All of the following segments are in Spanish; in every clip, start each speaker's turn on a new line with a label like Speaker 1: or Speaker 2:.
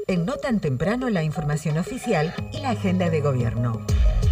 Speaker 1: En No Tan Temprano, la información oficial y la agenda de gobierno.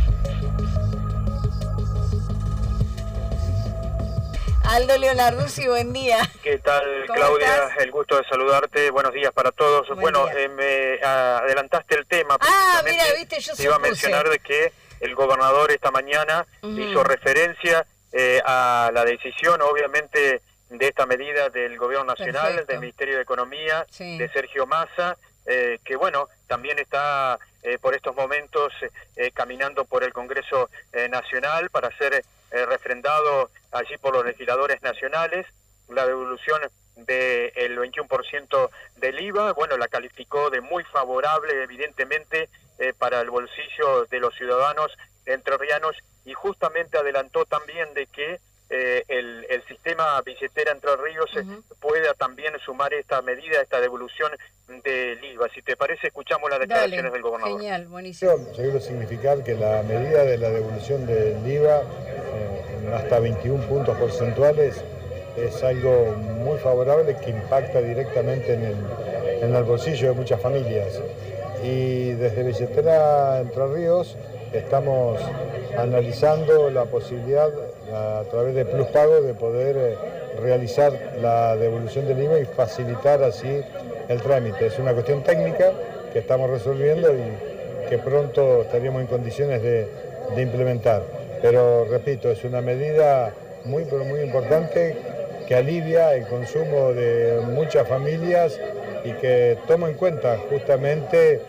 Speaker 2: Aldo Leonarduzzi, buen día.
Speaker 3: ¿Qué tal, Claudia? ¿Estás? El gusto de saludarte. Buenos días para todos. Bueno, me adelantaste el tema.
Speaker 2: Mira, viste, yo
Speaker 3: te iba a mencionar de que el gobernador esta mañana hizo referencia a la decisión, obviamente, de esta medida del Gobierno Nacional, del Ministerio de Economía, de Sergio Massa, que bueno, también está por estos momentos caminando por el Congreso Nacional para ser refrendado allí por los legisladores nacionales, la devolución del 21% del IVA. Bueno, la calificó de muy favorable, evidentemente, para el bolsillo de los ciudadanos entrerrianos, y justamente adelantó también de que el sistema billetera Entre Ríos pueda también sumar esta medida, esta devolución del IVA. Si te parece, escuchamos las declaraciones del gobernador.
Speaker 2: Genial, buenísimo.
Speaker 4: Yo quiero significar que la medida de la devolución del IVA hasta 21 puntos porcentuales es algo muy favorable que impacta directamente en el bolsillo de muchas familias. Y desde Billetera Entre Ríos estamos analizando la posibilidad a través de Plus Pago de poder realizar la devolución del IVA y facilitar así el trámite. Es una cuestión técnica que estamos resolviendo y que pronto estaríamos en condiciones de implementar. Pero repito, es una medida muy importante que alivia el consumo de muchas familias y que toma en cuenta justamente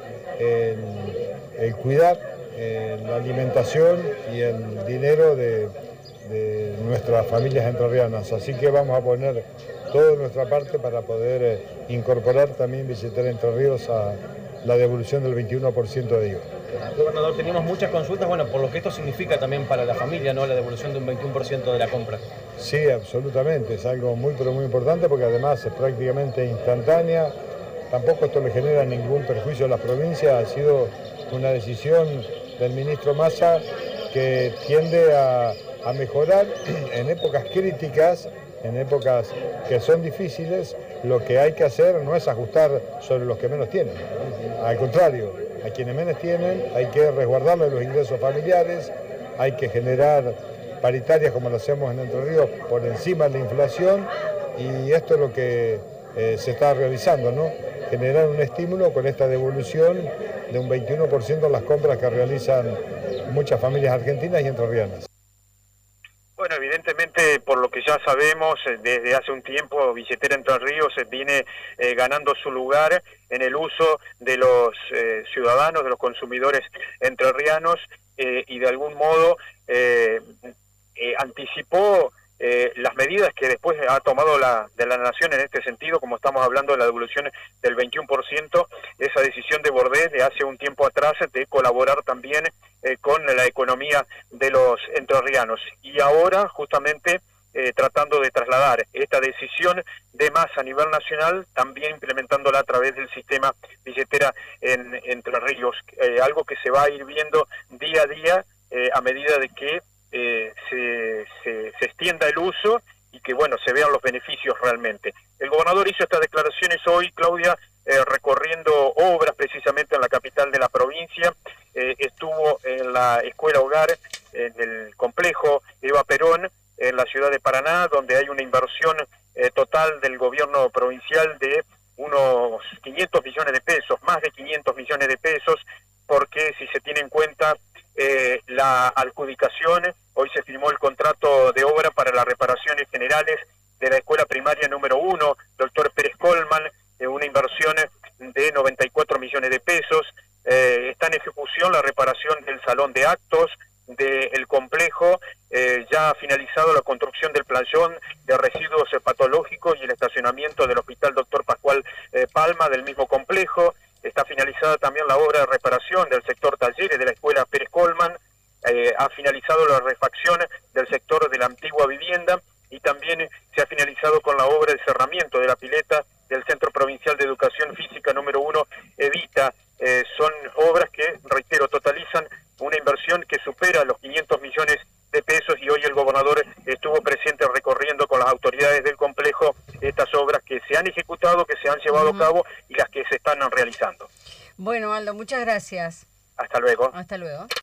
Speaker 4: el cuidar la alimentación y el dinero de nuestras familias entrerrianas. Así que vamos a poner toda nuestra parte para poder incorporar también Billetera Entre Ríos a la devolución del 21% de IVA.
Speaker 5: Gobernador, teníamos muchas consultas, bueno, por lo que esto significa también para la familia, ¿no? La devolución de un 21% de la compra.
Speaker 4: Sí, absolutamente, es algo muy importante porque además es prácticamente instantánea. Tampoco esto le genera ningún perjuicio a las provincias, ha sido una decisión del ministro Massa que tiende a mejorar en épocas críticas, en épocas que son difíciles. Lo que hay que hacer no es ajustar sobre los que menos tienen, al contrario, a quienes menos tienen hay que resguardarles los ingresos familiares, hay que generar paritarias como lo hacemos en Entre Ríos por encima de la inflación, y esto es lo que se está realizando, ¿no? Generar un estímulo con esta devolución de un 21% en las compras que realizan muchas familias argentinas y entrerrianas.
Speaker 3: Bueno, evidentemente, por lo que ya sabemos, desde hace un tiempo Billetera Entre Ríos viene ganando su lugar en el uso de los ciudadanos, de los consumidores entrerrianos, y de algún modo anticipó las medidas que después ha tomado de la Nación en este sentido, como estamos hablando de la devolución del 21%, esa decisión de Bordet de hace un tiempo atrás de colaborar también con la economía de los entrerrianos. Y ahora, justamente, tratando de trasladar esta decisión de Massa a nivel nacional, también implementándola a través del sistema billetera en Entre Ríos, algo que se va a ir viendo día a día a medida de que se extienda el uso y que, bueno, se vean los beneficios realmente. El gobernador hizo estas declaraciones hoy, Claudia, recorriendo obras precisamente en la capital de la provincia. Estuvo en la escuela hogar, en el complejo Eva Perón, en la ciudad de Paraná, donde hay una inversión total del gobierno provincial de unos 500 millones de pesos, más de 500 millones de pesos, porque si se tiene en cuenta la adjudicación, hoy se firmó el contrato de obra para las reparaciones generales de la escuela primaria número 1, doctor Pérez Colman, una inversión de 94 millones de pesos. Está en ejecución la reparación del salón de actos, del complejo, ya ha finalizado la construcción del playón de residuos patológicos y el estacionamiento del Hospital Dr. Pascual Palma del mismo complejo. Está finalizada también la obra de reparación del sector talleres de la escuela Pérez Colman, ha finalizado la refacción del sector de la antigua vivienda y también se ha finalizado con la obra de cerramiento de la pileta del Centro Provincial de Educación Física número 1, Evita. Son obras que, reitero, totalizan una inversión que supera los 500 millones de pesos, y hoy el gobernador estuvo presente recorriendo con las autoridades del complejo estas obras que se han ejecutado, que se han llevado a cabo y las que se están realizando.
Speaker 2: Bueno, Aldo, muchas gracias.
Speaker 3: Hasta luego.
Speaker 2: Hasta luego.